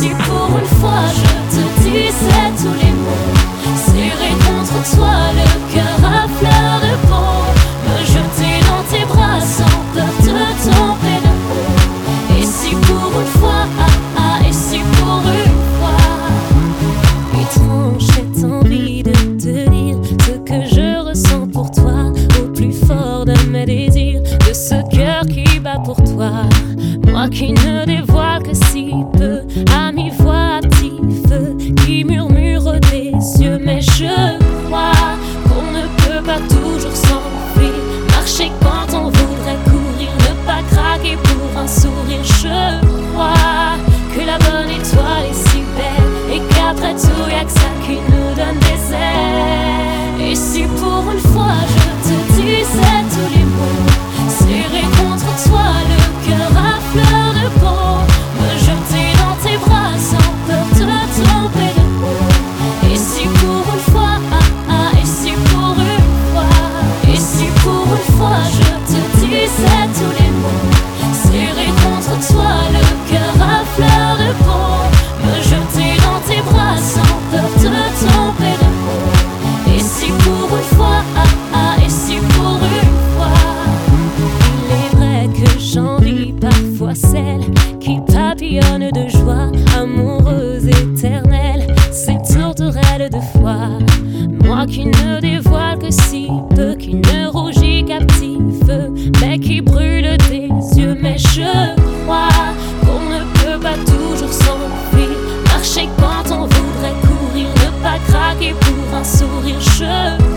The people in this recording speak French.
si pour une fois je te disais tous les mots, serré contre toi, le cœur à fleur de peau, me jeter dans tes bras sans peur de tomber de haut. Et si pour une fois, et si pour une fois, étrange cette envie de te dire ce que je ressens pour toi, au plus fort de mes désirs, de ce cœur qui bat pour toi. Moi qui ne dévoile que si peu, à mi-voix, à petit feu, qui murmure des yeux, mais je crois qu'on ne peut pas toujours s'enfuir, marcher quand on voudrait courir, ne pas craquer pour un sourire. Je crois que la bonne étoile est si belle et qu'après tout y'a que ça qui nous donne des ailes. Et si pour une fois je te disais tous les mots, serré contre toi, le cœur à fleur de peau, me jeter dans tes bras sans peur de tomber de haut. Et si pour une fois, et si pour une fois, et si pour une fois je te disais tous les mots, serré contre toi, le cœur à fleur de peau, me jeter dans tes bras sans peur de tomber de haut. Et si pour une fois, et si pour une fois, il est vrai que j'envie parfois celle qui papillonne de joie, amoureuse éternelle, ces tourterelles de foi. Moi qui ne dévoile que si peu, qui ne rougit qu'à petit feu, mais qui brûle des yeux. Mais je crois qu'on ne peut pas toujours s'enfuir, marcher quand on voudrait courir, ne pas craquer pour un sourire. Je